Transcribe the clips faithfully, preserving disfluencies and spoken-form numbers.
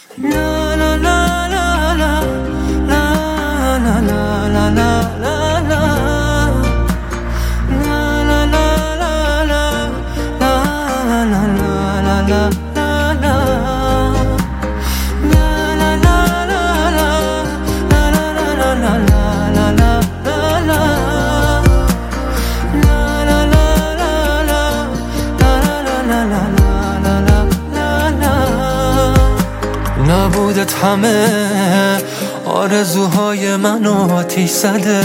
La la la la la la la la la la la la نبودت همه آرزوهای منو آتیش زده،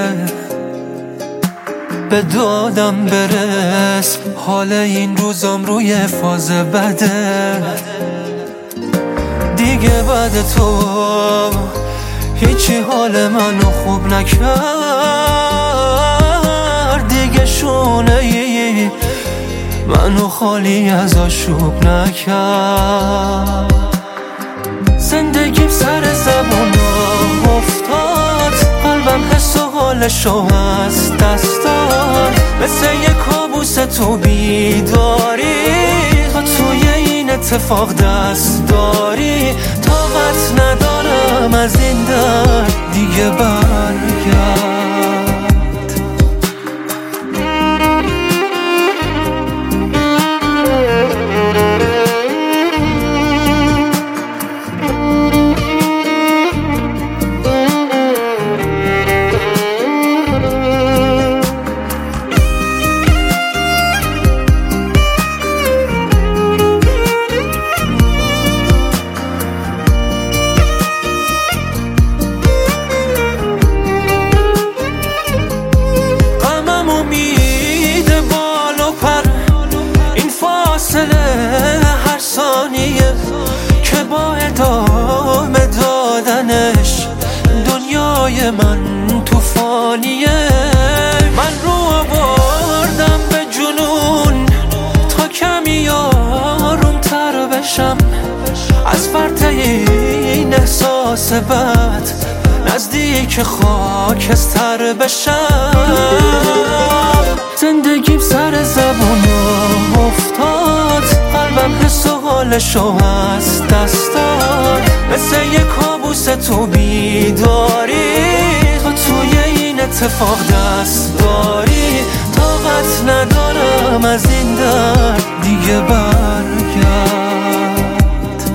به دادم برس حال این روزام روی فاز بده. دیگه بعد تو هیچی حال منو خوب نکرد، دیگه شونه ای منو خالی از آشوب نکرد. زندگیم سر زبونم افتاد، قلبم حس و حالشو از دست داد، مثل یه کابوس تو بیداری، تا توی این اتفاق دست داری. طاقت ندارم از این درد دیگه برگرد. هر ثانیه که با ادامه دادنش دنیای من توفانیه. من رو آوردم به جنون تا کمی آروم تر بشم، از فرط این احساس بد نزدیک خاکستر بشم. زندگیم سر زبونم افتاد، قلبم حس و حالشو از دست داد، مثل یه کابوس تو بیداری، تا توی این اتفاق دست داری. طاقت ندارم از این درد دیگه برگرد.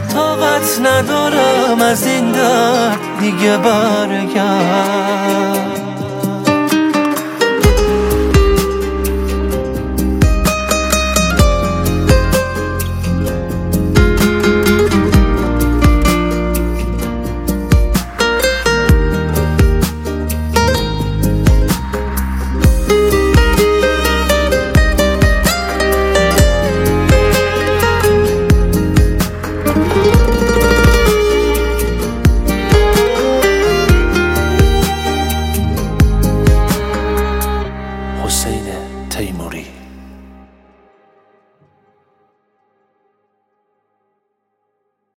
طاقت ندارم از این درد دیگه برگرد.